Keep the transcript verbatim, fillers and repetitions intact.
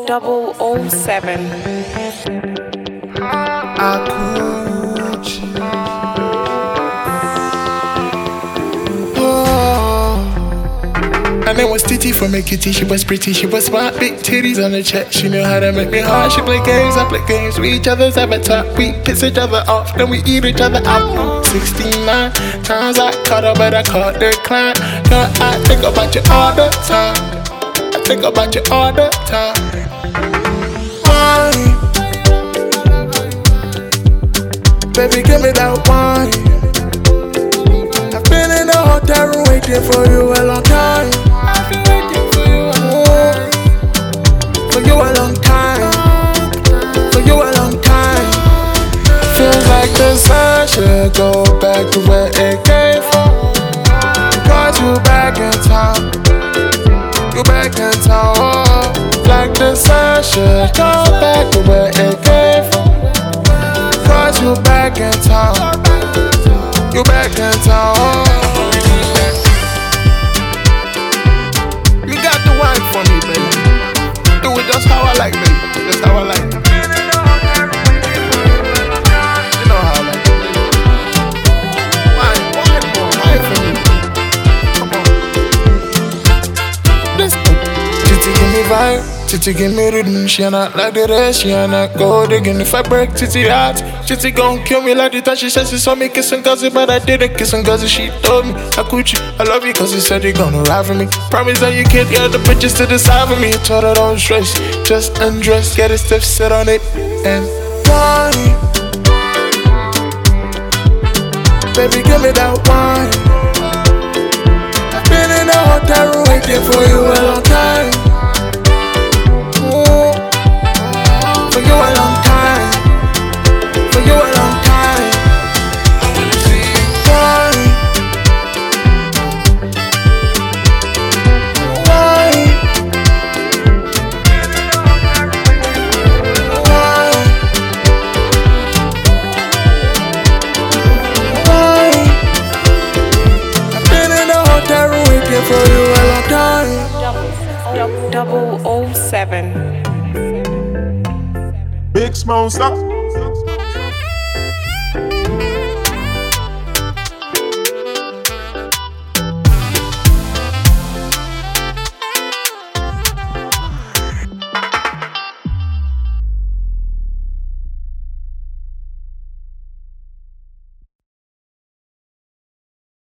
double oh seven. Akuchi. Oh. Her name was Titi from Ekiti. She was pretty, she was smart, big titties on the chest. She knew how to make me hard. She play games, I play games. We each other's avatar. We piss each other off, then we eat each other out. sixty-nine times I caught her, but I caught the decline. Girl, I think about you all the time. I think about you all the time. Wine, baby, give me that wine. I've been in the hotel room waiting for you a long time. I've been waiting for you a long time. For you a long time. For you a long time. Feels like the sun should go back to where it came from. Got you back in town. You back in town. Oh, like the sun should go back to where it came from. Got you back in town. You back in town. Oh. You got the wine for me, baby. Do it just how I like, baby. Just how I like. You know how I like it, baby. Wine, wine more, wine for me. Come on. Let's go. Titi give me vibe. Titi give me rhythm, she not like the rest, she not go digging. If I break Titi heart, Titi gon' kill me like the time she said she saw me kissing Guzzy, but I didn't kiss Guzzy. She told me, Akuchi, I love you cause you said you're gonna ride for me. Promise that you can't get the pictures to the side for me. Told her don't stress, just undress, get a stiff, sit on it, and wine. Baby, give me that wine. I've been in the hotel room waiting for you a long time. For you a long time. For you a long time. I wanna see you wine. Wine. Wine. Wine. I've been in the hotel room waiting for you a long time. Double oh seven. Big Smoke, stop.